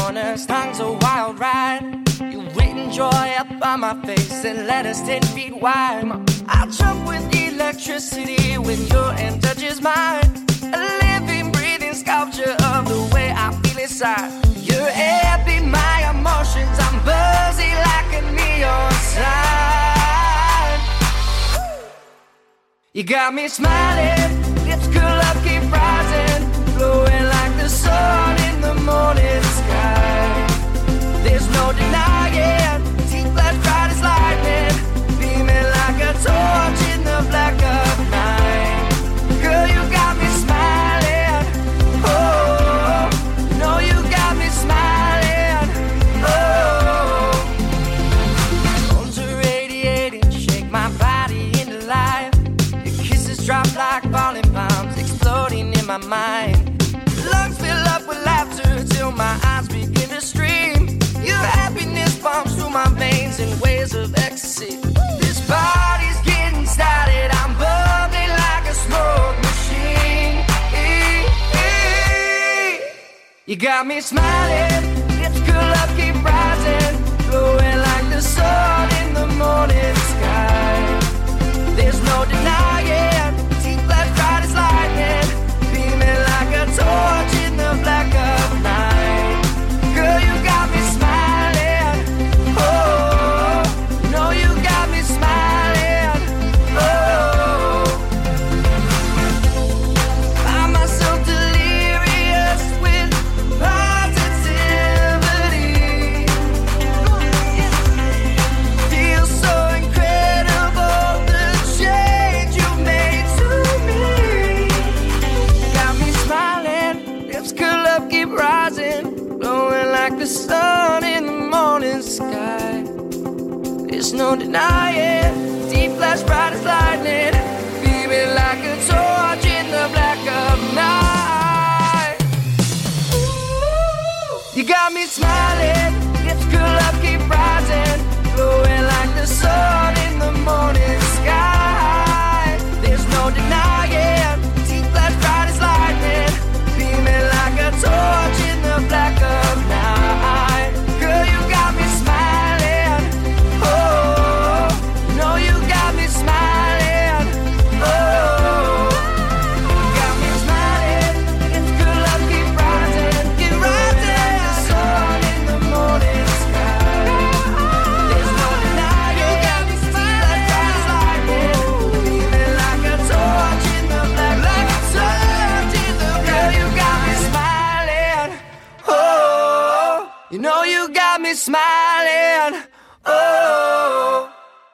corners, tongue's a wild ride. You've written joy up on my face and letters 10 feet wide. I'll jump with electricity when your hand touches mine. A living, breathing sculpture of the way I feel inside. You're happy, my emotions, I'm buzzy like a neon sign. You got me smiling, lips curl up, keep rising, glowing like the sun in the morning sky. There's no denying, teeth flash bright as lightning, beaming like a torch in the black of night. Girl, you got me smiling, oh, no, you got me smiling, oh. Bones are radiating, shake my body into life. Your kisses drop like falling bombs, exploding in my mind. Lungs fill up with laughter till my eyes begin to stream. Your happiness pumps through my veins in waves of ecstasy. This body's getting started, I'm bubbling like a smoke machine. You got me smiling, lips curl up, keep rising, glowing like the sun in the morning sky. There's no denying, teeth flash bright as lightning, beaming like a torch in the black of night. Girl, you got me smiling, oh, no, you got me smiling, oh. Find myself delirious with positivity. Feel so incredible, the change you made to me. Got me smiling, lips curl up, keep rising, glowing like the sun in the morning sky. There's no denying, deep flash bright as lightning, beaming like a torch in the black of night. You got me smiling, lips curl up, keep rising, glowing like the sun in the morning sky. There's no denying, teeth flash bright as lightning, beaming like a torch in the black of night. Girl, you got me smiling, oh, no, you got me smiling, oh. You got me smiling, lips curl up, keep rising, the sun in the morning sky. There's no denying, you got me smiling, teeth flash bright as lightning, beaming like a torch in the black, like a torch in the black. Girl, you got me smiling, oh, you know you got me smiling, oh.